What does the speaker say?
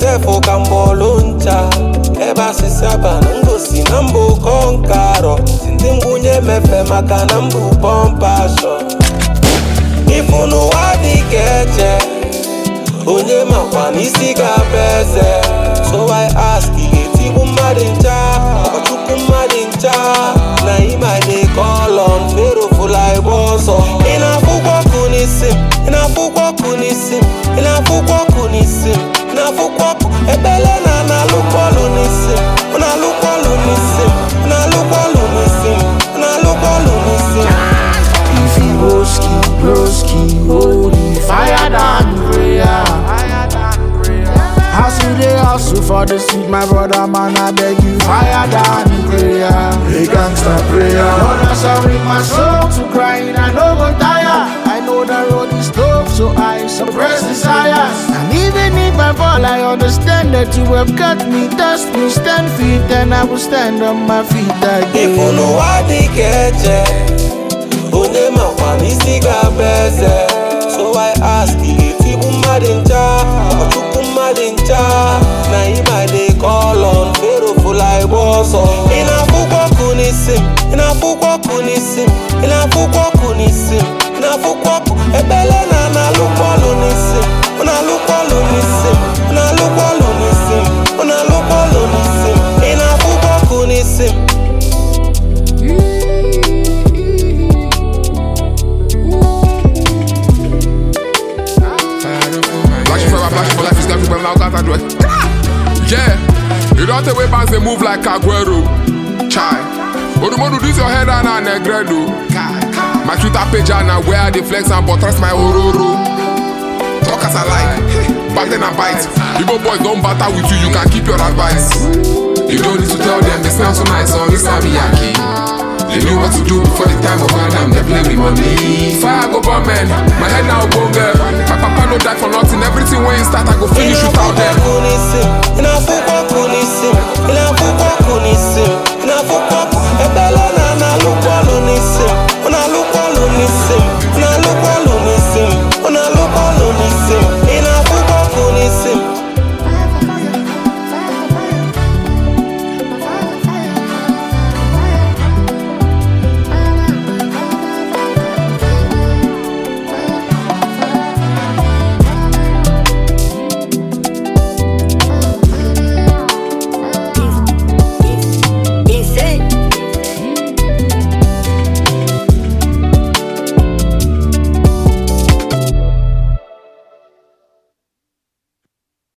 myself o kamboloncha. Eba sisaba nangosi nambo konkaro. Sindingunye mefe maka nambu pompasho. Ifunu wadi keche. Onye makwa nisi gabeze. So I ask iti kumadincha. Ochuku madincha. Na ima dey call on Pharaoh for like bosso. Inafukwa kunisim. Inafukwa kunisim. Inafukwa kunisim. Inafukwa ebele na lukwa lunisim. Una lukwa lunisim. Una lukwa lunisim. Una lukwa lunisim. If you broski, holy fire than prayer. Hustle they hustle for the street, my brother man, I beg you, fire than prayer. A gangster prayer. Lord, I submit my soul to crying, I no go tire. I know the road is tough, so I suppress desires. And even if I fall, I understand that you have got me, dust me, stand feet, and I will stand on my feet again. If you know what they catch, onye makwa nisi gabeze. So I ask iti kumadincha. Ochuku madincha. Na ima dey call on Pharaoh for like bosso. Inafukwa kunisim. Inafukwa kunisim. Inafukwa kunisim. Inafukwa ebele na lukwa lunisim. Una lukwa lunisim. Una lukwa lunisim. Una lukwa lunisim. Inafukwa kunisim. Yeah, you don't take way bands, they move like Aguero. Chai. Odumodu, this your head and a negredo. My Twitter page and where they flex and buttress my ororo. Talk as I like, back then I bite. Igbo boys don't batter with you, you can keep your advice. You don't need to tell them, they smell so nice on this Miyaki. They knew what to do before the time of Adam, they play with money. Fire go bomb man, my head now go girl. My papa no die for nothing, everything when you start I go finish without them.